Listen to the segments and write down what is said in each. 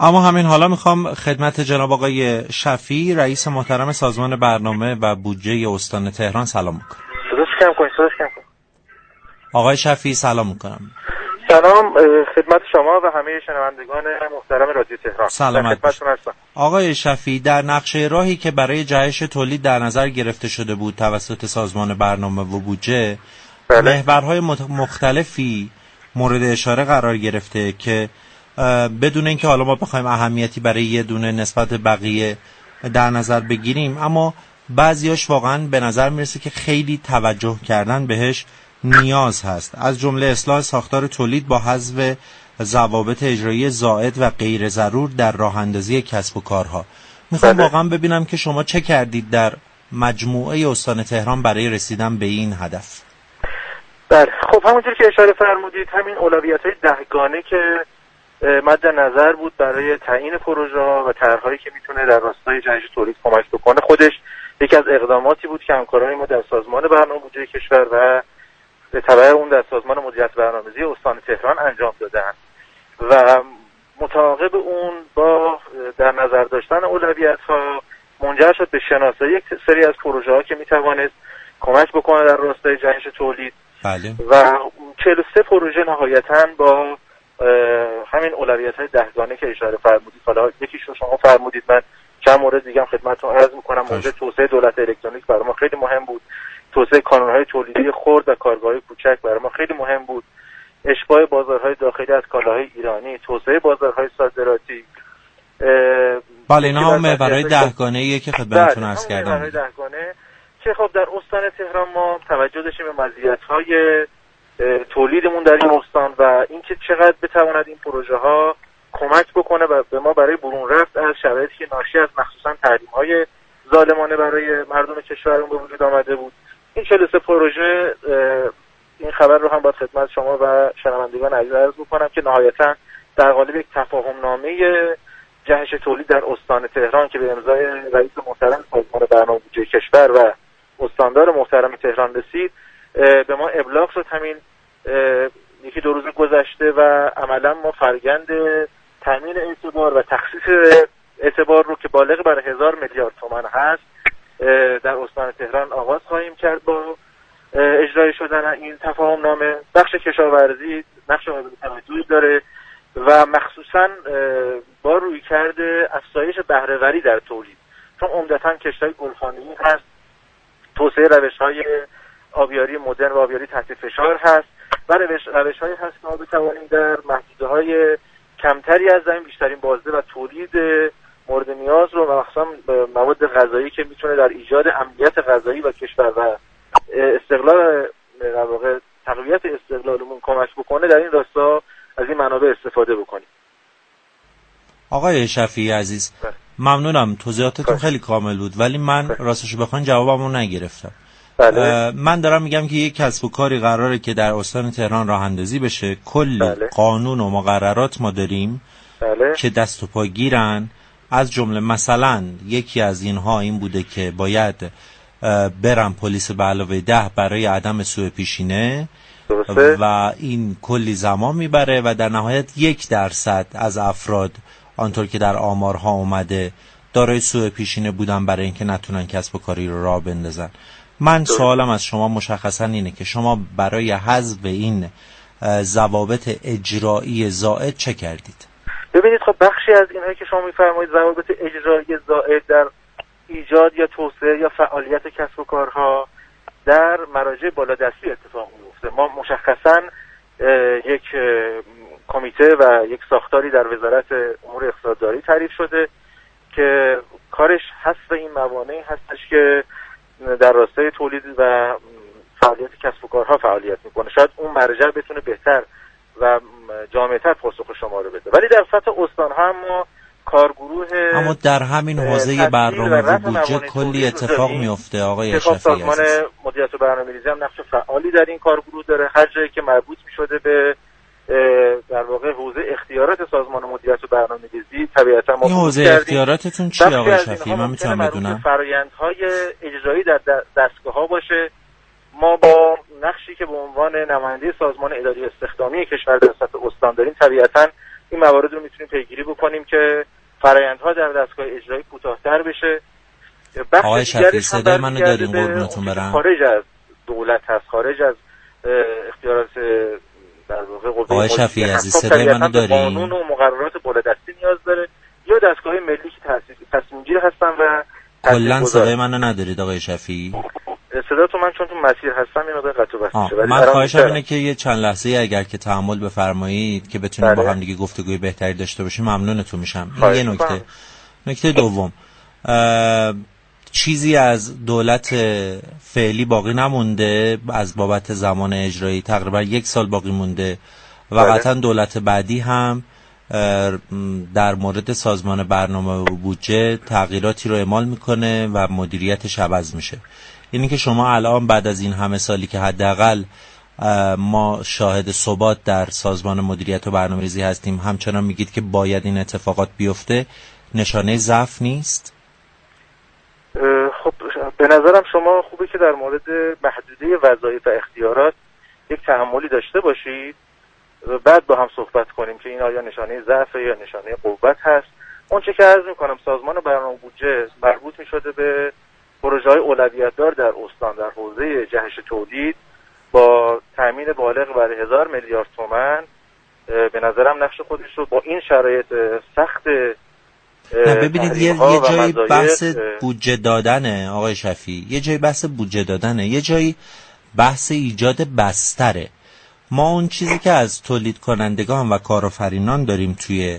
اما همین حالا میخوام خدمت جناب آقای شفیع رئیس محترم سازمان برنامه و بودجه استان تهران سلام میکنم. صداش کم کن. آقای شفیع سلام میکنم. سلام خدمت شما و همه شنوندگان محترم رادیو تهران. سلامت باشید. آقای شفیع، در نقشه راهی که برای جهش تولید در نظر گرفته شده بود توسط سازمان برنامه و بودجه، محورهای مختلفی مورد اشاره قرار گرفته که بدون اینکه حالا ما بخوایم اهمیتی برای یه دونه نسبت بقیه در نظر بگیریم، اما بعضیاش واقعا به نظر میرسه که خیلی توجه کردن بهش نیاز هست، از جمله اصلاح ساختار تولید با حذف ضوابط اجرایی زائد و غیر ضرور در راه اندازی کسب و کارها. میخوام واقعا ببینم که شما چه کردید در مجموعه استان تهران برای رسیدن به این هدف. بله، خب همونطور که اشاره فرمودید همین اولویت‌های 10 گانه که مد نظر بود برای تعیین پروژه‌ها و طرح‌هایی که میتونه در راستای جهش تولید کمک بکنه، خودش یکی از اقداماتی بود که همکارای ما در سازمان برنامه بودجه کشور و به تبع اون در سازمان مدیریت برنامه‌ریزی استان تهران انجام دادن و مطابق اون با در نظر داشتن اولویت‌ها منجر شد به شناسایی یک سری از پروژه‌ها که میتوانست کمک بکنه در راستای جهش تولید. بله. و 43 پروژه نهایتاً با همین اولویت‌های 10 گانه که اشاره فرمودید، حالا یکیش رو شما فرمودید، من چند مورد دیگه هم خدمتتون عرض می‌کنم. مورد توسعه دولت الکترونیک برای ما خیلی مهم بود، توسعه کانون‌های تولیدی خرد و کارگاه‌های کوچک برای ما خیلی مهم بود، اشباع بازارهای داخلی از کالاهای ایرانی، توسعه بازارهای صادراتی. بله، اینا هم محورهای 10 گانه‌ایه که خدمتتون عرض کردم. محورهای 10 گانه که خب در استان تهران ما توجه داشتیم به مزیت‌های تولیدمون در این استان و اینکه چقدر بتواند این پروژه ها کمک بکنه و به ما برای برون رفت از شرایطی که ناشی از مخصوصا تحریم‌های ظالمانه برای مردم کشورمون به وجود آمده بود. این 43 پروژه، این خبر رو هم باید خدمت شما و شنوندگان عزیز عرض بکنم که نهایتاً در قالب یک تفاهم‌نامه جهش تولید در استان تهران که به امضای رئیس محترم سازمان برنامه بودجه کشور و استاندار محترم تهران رسید، به ما ابلاغ شد همین یکی دو روز گذشته و عملا ما فرگند تامین اعتبار و تخصیص اعتبار رو که بالغ بر 1000 میلیارد تومان هست در استان تهران آغاز خواهیم کرد با اجرای شدن این تفاهم نامه. بخش کشاورزی نقش قابل توجهی داره و مخصوصا با رویکرد افزایش بهره‌وری در تولید، چون عمدتاً کشت‌های گلخانه‌ای هست، توسعه روش‌های آبیاری مدرن و آبیاری تحت فشار هست و روش‌هایی هست که ما بتوانیم در محدوده‌های کمتری از زمین بیشترین بازده و تولید مورد نیاز رو و مخصوصا مواد غذایی که میتونه در ایجاد امنیت غذایی و کشور و استقلال در واقع تقویت استقلالمون کمک بکنه، در این راستا از این منابع استفاده بکنیم. آقای شفیعی عزیز، ممنونم، توضیحاتتون خیلی کامل بود، ولی من راستش بخواین جوابمو نگرفتم. من دارم میگم که یک کسب و کاری قراره که در استان تهران راه اندازی بشه، کلی قانون و مقررات ما داریم که دست و پا گیرن، از جمله مثلا یکی از اینها این بوده که باید برن پلیس به علاوه 10 برای عدم سوء پیشینه و این کلی زمان میبره و در نهایت 1% از افراد آنطور که در آمارها اومده دارای سوء پیشینه بودن برای اینکه نتونن کسب و کاری رو راه بندازن. من سوالم از شما مشخصا اینه که شما برای حذف این ضوابط اجرایی زائد چه کردید؟ ببینید، خب بخشی از اینایی که شما میفرمایید ضوابط اجرایی زائد در ایجاد یا توسعه یا فعالیت کسب و کارها در مراجع بالادستی اتفاق میفته. ما مشخصا یک کمیته و یک ساختاری در وزارت امور اقتصادداری تعریف شده که کارش حذف این موانعی هستش که در راستای تولید و فعالیت کسب و کارها فعالیت میکنه. شاید اون مرجع بتونه بهتر و جامع‌تر پاسخ شما رو بده، ولی در سطح استان‌ها هم ما کارگروه اما در همین حوزه برنامه و بودجه کلی اتفاق میفته. آقای شفیعی سازمان مدیریت و برنامه‌ریزی هم نقش فعالی در این کارگروه داره. هر جایی که مربوط می‌شده به در واقع حوزه اختیارات سازمان مدیریت و برنامه‌ریزی، طبیعتا ما این حوزه اختیاراتتون چیه آقای شفیعی؟ من میتونم بدونم؟ فرآیندهای اجرایی در دستگاه‌ها باشه. ما با نقشی که به عنوان نماینده سازمان اداری استخدامی کشور در سطح استان داریم، طبیعتا این موارد رو میتونیم پیگیری بکنیم که فرآیندها در دستگاه اجرایی کوتاه‌تر بشه. آقای شفیعی صدای منو دارین قربونتون برم؟ خارج از دولت هست، خارج از اختیارات در واقع قوه آقای شفیعی عزیز صدای منو دارین؟ قانون و مقررات بالادستی نیاز داره یا دستگاه ملی که تصمیم گیر هستن و کلا صدای منو ندارید آقای شفیعی؟ صداتون من چون تو مسیر هستم این مقدار قطع و وصل میشه. من خواهشم اینه که یه چند لحظه اگر که تحمل بفرمایید که بتونیم با هم دیگه گفتگوی بهتری داشته باشیم ممنونتون میشم. این یه نکته. نکته دوم، چیزی از دولت فعلی باقی نمونده از بابت زمان اجرایی، تقریبا 1 سال باقی مونده و قطعا دولت بعدی هم در مورد سازمان برنامه و بودجه تغییراتی رو اعمال میکنه و مدیریتش عوض میشه. اینی که شما الان بعد از این همه سالی که حداقل ما شاهد ثبات در سازمان مدیریت و برنامه‌ریزی هستیم همچنان میگید که باید این اتفاقات بیفته، نشانه ضعف نیست؟ خب به نظرم شما خوبه که در مورد محدوده وظایف و اختیارات یک تأملی داشته باشید و بعد با هم صحبت کنیم که این آیا نشانه ضعف یا نشانه قوت هست. اون چه که عرض میکنم سازمان برنامه بودجه مربوط میشده به پروژه‌های اولویت دار در استان در حوزه جهش تولید با تامین بالغ بر 1000 میلیارد تومان. به نظرم نقش خودش رو با این شرایط سخت ببینید یه جایی بحث بودجه دادنه آقای شفیعی، یه جایی بحث بودجه دادنه، یه جایی بحث ایجاد بستره. ما اون چیزی که از تولید کنندگان و کارآفرینان داریم توی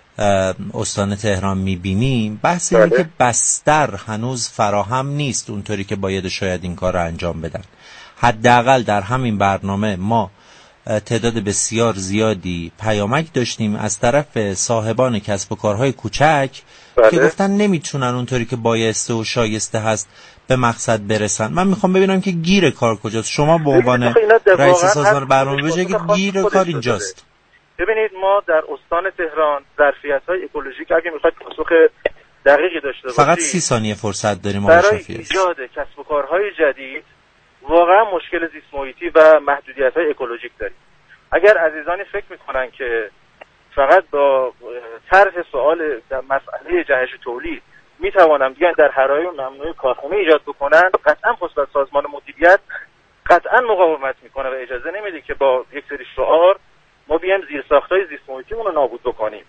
استان تهران میبینیم بحث اینه که بستر هنوز فراهم نیست اونطوری که باید شاید این کار رو انجام بدن. حداقل در همین برنامه ما تعداد بسیار زیادی پیامک داشتیم از طرف صاحبان کسب و کارهای کوچک که گفتن نمیتونن اونطوری که بایسته و شایسته هست به مقصد برسن. من میخوام ببینم که گیر کار کجاست. شما به عنوان رئیس سازمان برنامه بودجه که گیر کار اینجاست. ببینید ما در استان تهران ظرفیت‌های اکولوژیک اگه میخواید پاسخ دقیقی داشته باشید فقط 30 ثانیه فرصت داریم آقای شفیعی. برای ایجاد کسب و کارهای جدید واقعا مشکل زیست محیطی و محدودیت‌های اکولوژیک داریم. اگر عزیزانی فکر میکنن که فقط با طرح سوال در مسئله جهش تولید میتوانم بیان در حرایق ممنوع کارخانه ایجاد بکنن، قطعا پس سازمان مدیریت قطعا مقاومت میکنه و اجازه نمیده که با یک سری شعار ما بیایم زیرساخت‌های زیست محیطیمون رو نابود بکنیم.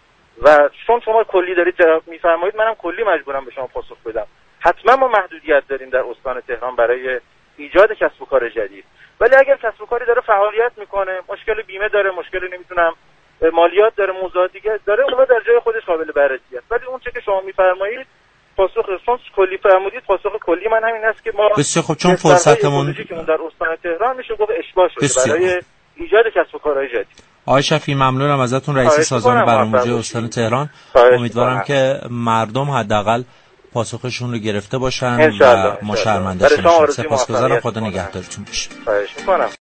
و چون شما کلی دارید جواب میفرمایید منم کلی مجبورم به شما پاسخ بدم. حتما ما محدودیت داریم در استان تهران برای ایجاد کسب و کار جدید، ولی اگر کسب و کاری داره فعالیت میکنه، مشکل بیمه داره، مشکل نمیتونم مالیات داره، موضوعات دیگه داره، اونها در جای خودش قابل بررسی است. ولی اون چه که شما میفرمایید پاسخ چون کلی فرمودید، پاسخ کلی من همین است که ما بسیار خب چون فرصتمون که اون در استان تهران میشه گفت اشباع شده برای ایجاد کسب و کارهای جدید. آقای شفیعی ممنونم ازتون، رئیس سازمان برنامه‌ریزی استان تهران. امیدوارم که مردم حداقل پاسخشون رو گرفته باشن و ما شرمنده نشیم. سپاسگزارم، خدا نگهدارتون باشه. خواهش می‌کنم.